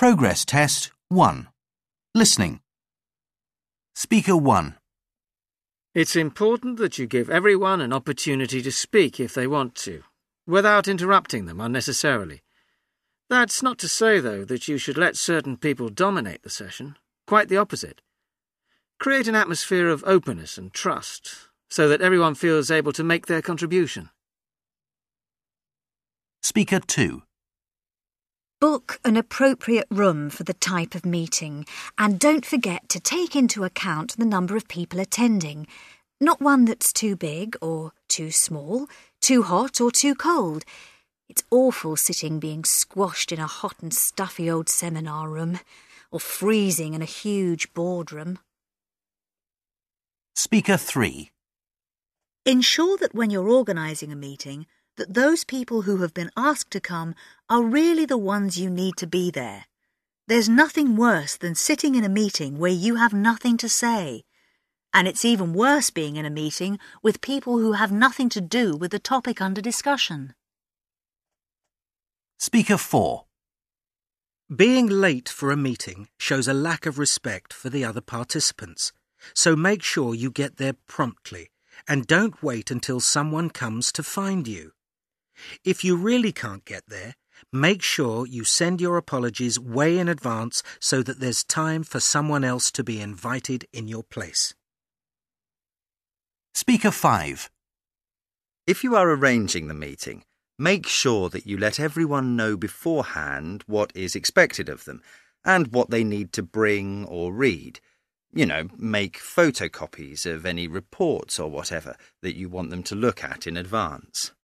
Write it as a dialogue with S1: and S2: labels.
S1: Progress Test 1. Listening. Speaker 1.
S2: It's important that you give everyone an opportunity to speak if they want to, without interrupting them unnecessarily. That's not to say, though, that you should let certain people dominate the session. Quite the opposite. Create an atmosphere of openness and trust, so that everyone feels able to make their contribution.
S1: Speaker 2.
S3: Book an appropriate room for the type of meeting, and don't forget to take into account the number of people attending. Not one that's too big or too small, too hot or too cold. It's awful sitting being squashed in a hot and stuffy old seminar room, or freezing in a huge boardroom.
S1: Speaker 3.
S4: Ensure that when you're organising a meeting, that those people who have been asked to come are really the ones you need to be there. There's nothing worse than sitting in a meeting where you have nothing to say. And it's even worse being in a meeting with people who have nothing to do with the topic under discussion.
S1: Speaker 4.
S5: Being late for a meeting shows a lack of respect for the other participants, so make sure you get there promptly and don't wait until someone comes to find you. If you really can't get there, make sure you send your apologies way in advance so that there's time for someone else to be invited in your place.
S1: Speaker 5.
S6: If you are arranging the meeting, make sure that you let everyone know beforehand what is expected of them and what they need to bring or read. Make photocopies of any reports or whatever that you want them to look at in advance.